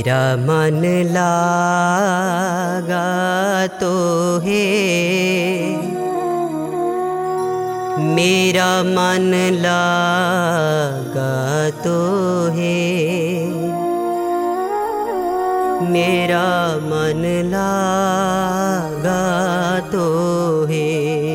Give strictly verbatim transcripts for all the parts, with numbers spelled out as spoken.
मेरा मन लागा तो है, मेरा मन लागा तो है, मेरा मन लागा तो है,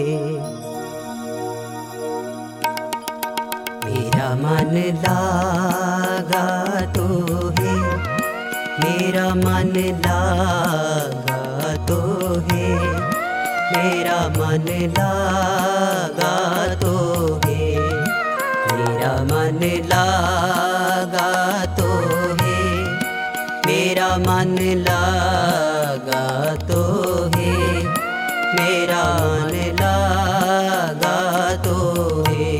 मेरा मन लागा तो है, मेरा मन लागा तो है, मेरा मन लागा तो है, मेरा मन लागा तो है, मेरा मन लागा तो है, मेरा मन लागा तो है।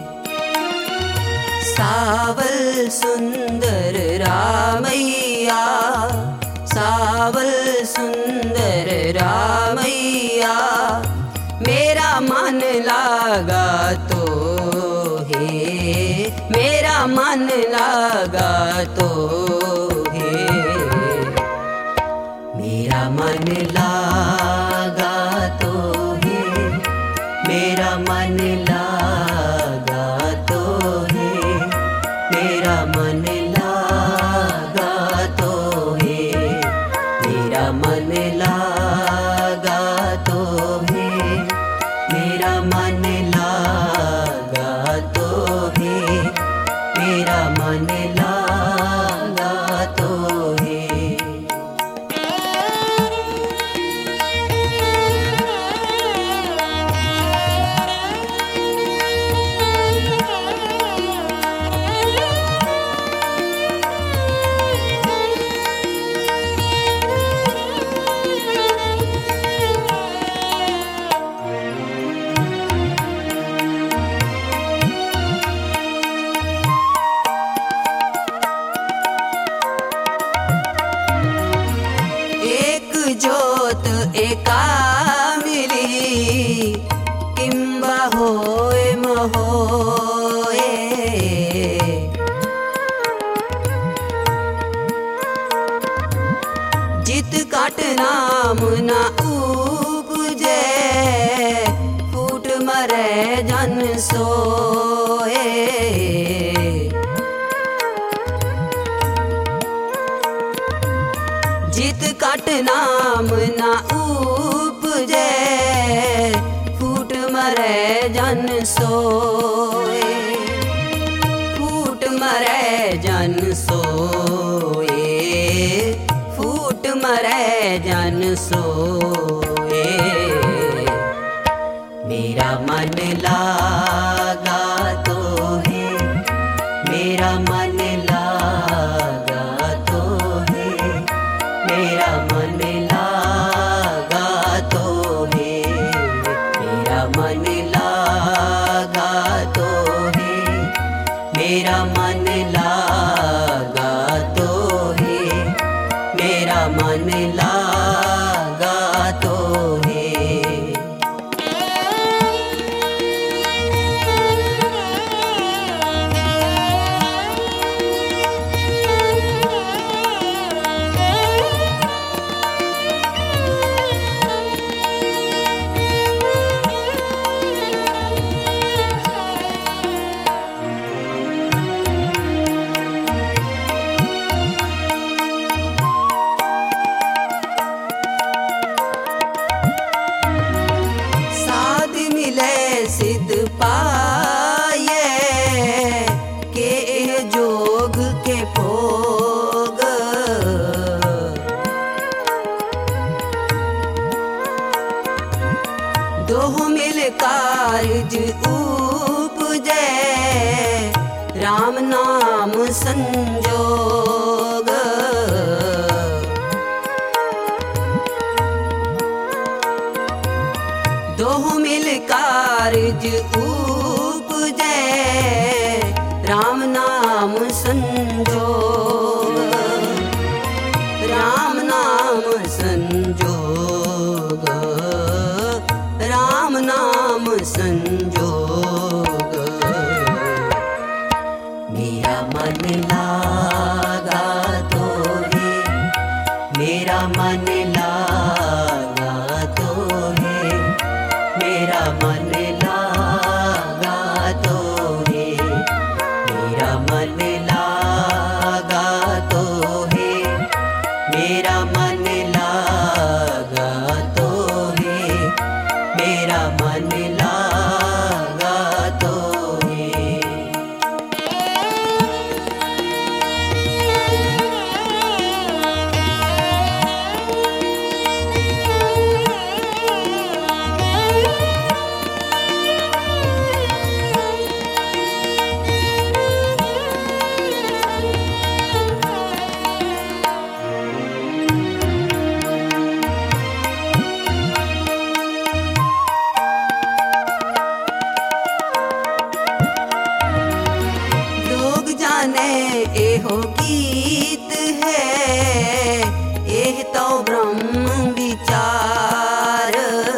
सावल सुंदर रामैया, सावल सुंदर रामैया, मेरा मन लागा तो है, मेरा मन लागा तो है, मेरा मन लागा तो है, मेरा मन लागा तो है, मेरा मन लागा तो है, मेरा मन लागा तो है, मेरा मन लागा तो है, मेरा मन लागा तो है। जोत एका मिली, किंबा होए महोए, जित काट नाम ना उपजे, फूट मरे जन सोए, जित काट नाम ना उपजे, फूट मरे जन सोए, फूट मरे जन सोए, फूट मरे जन सोए, मेरा मन लागा तो है, मेरा मन लागा तो है, मेरा मन लागा तो है, मेरा मन लागा तो है, मेरा मन लागा तो है, मेरा मन लागा तो है। सिद्ध पाए के जोग के भोग, दोह मिल कारज उपजे, राम नाम संजोग, दोह मिल कारज उपजे, राम नाम संजोग, राम नाम संजोग, राम नाम संजोग, मेरा मन लागा तो है, मन लागा तो है, मेरा मन लागा तो है, मेरा मन लागा तो है, मेरा मन लागा तो है, मेरा मन लागा तो है। लोग जाने एहो गीत है, एह तो ब्रह्म विचार।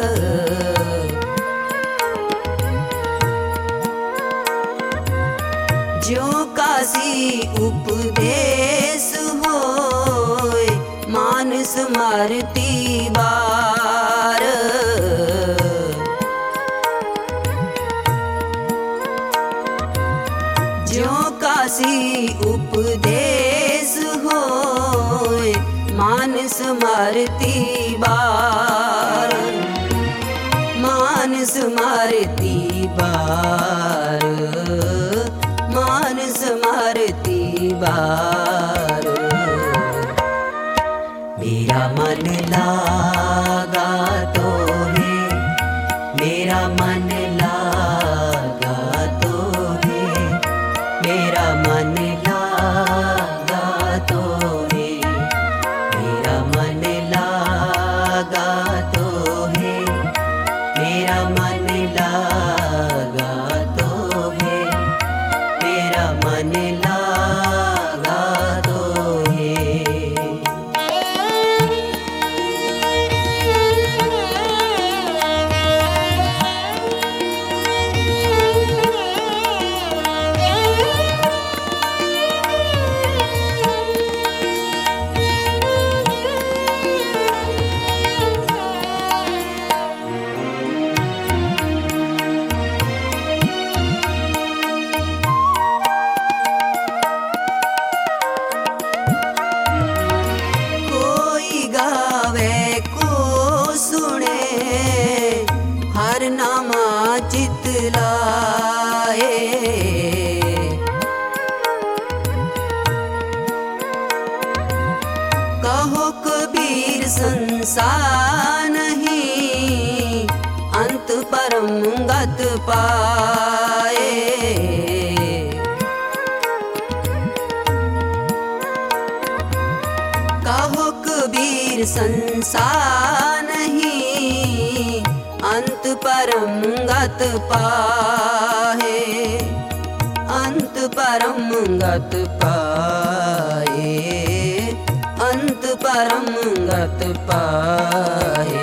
ज्यों काशी उपदेश होए, मानस मारती बार। ज्यों काशी उपदेश होए, मानस मारती बार, मानस मारती बार, मानस मारती बार। मेरा मन लागा तो है, मेरा मन लागा तो है, मेरा मन लागा तो है, मेरा मन लागा तो है, मेरा मन लागा तो है, मेरा मन लागा तो है। कोई गावे को सुने, हर नामा चित लाए। कहो कबीर संसार नहीं, अंत परम गत पाए। कहो कबीर संसार नहीं, अंत परम गत पाए, अंत परम गत पाए, अंत परम गत पाए।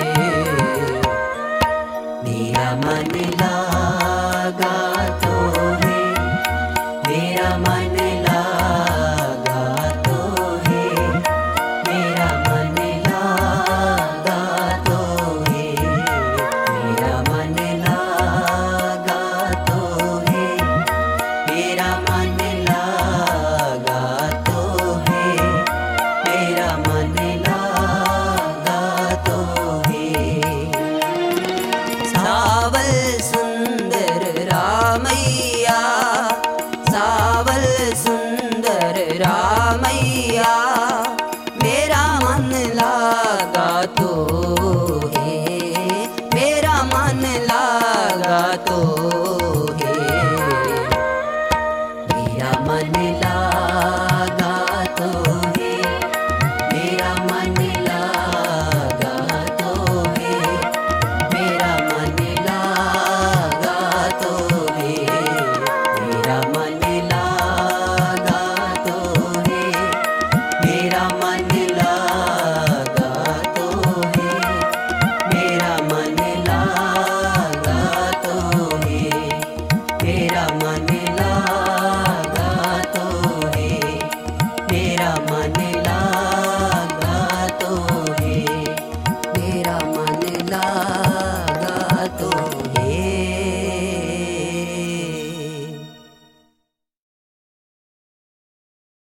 मेरा मन लागा तो है, मेरा मन लागा तो है, मेरा मन लागा तो है, मेरा मन लागा तो है, मेरा मन लागा तो है, मेरा मन लागा तो है। सावल सुंदर रामैया, सावल सुंदर रामैया, मेरा मन लागा तो